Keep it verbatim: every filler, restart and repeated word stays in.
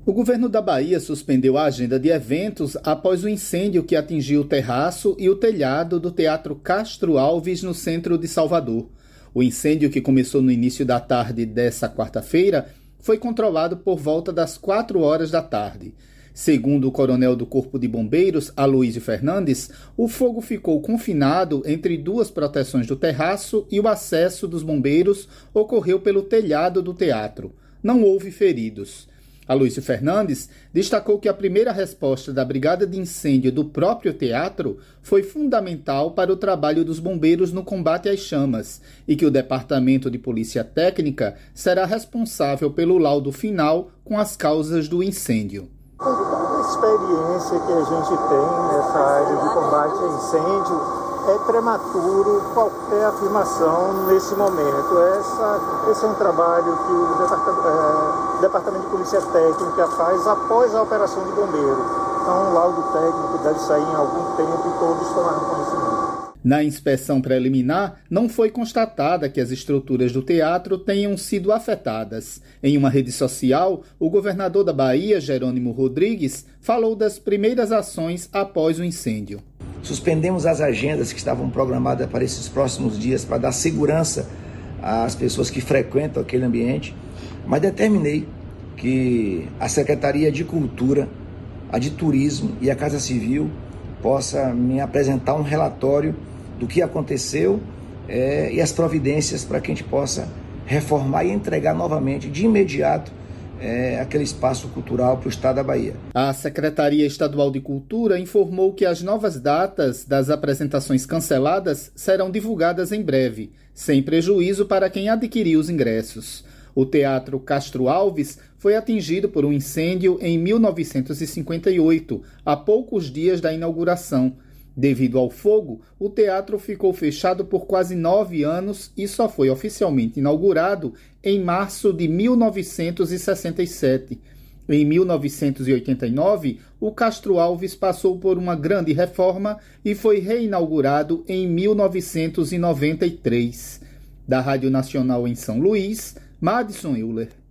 O governo da Bahia suspendeu a agenda de eventos após o incêndio que atingiu o terraço e o telhado do Teatro Castro Alves, no centro de Salvador. O incêndio, que começou no início da tarde dessa quarta-feira, foi controlado por volta das quatro horas da tarde. Segundo o coronel do Corpo de Bombeiros, Aloísio Fernandes, o fogo ficou confinado entre duas proteções do terraço e o acesso dos bombeiros ocorreu pelo telhado do teatro. Não houve feridos. Aloísio Fernandes destacou que a primeira resposta da Brigada de Incêndio do próprio teatro foi fundamental para o trabalho dos bombeiros no combate às chamas e que o Departamento de Polícia Técnica será responsável pelo laudo final com as causas do incêndio. Com toda a experiência que a gente tem nessa área de combate a incêndio, é prematuro qualquer afirmação nesse momento. Essa, esse é um trabalho que o Departamento, é, Departamento de Polícia Técnica faz após a operação de bombeiro. Então, o laudo técnico deve sair em algum tempo e todos tomaram conhecimento. Na inspeção preliminar, não foi constatada que as estruturas do teatro tenham sido afetadas. Em uma rede social, o governador da Bahia, Jerônimo Rodrigues, falou das primeiras ações após o incêndio. Suspendemos as agendas que estavam programadas para esses próximos dias para dar segurança às pessoas que frequentam aquele ambiente, mas determinei que a Secretaria de Cultura, a de Turismo e a Casa Civil possa me apresentar um relatório do que aconteceu é, e as providências para que a gente possa reformar e entregar novamente, de imediato, É, aquele espaço cultural para o estado da Bahia. A Secretaria Estadual de Cultura informou que as novas datas das apresentações canceladas serão divulgadas em breve, sem prejuízo para quem adquiriu os ingressos. O Teatro Castro Alves foi atingido por um incêndio em mil novecentos e cinquenta e oito, a poucos dias da inauguração. Devido ao fogo, o teatro ficou fechado por quase nove anos e só foi oficialmente inaugurado em março de mil novecentos e sessenta e sete. Em mil novecentos e oitenta e nove, o Castro Alves passou por uma grande reforma e foi reinaugurado em mil novecentos e noventa e três. Da Rádio Nacional em São Luís, Madison Euler.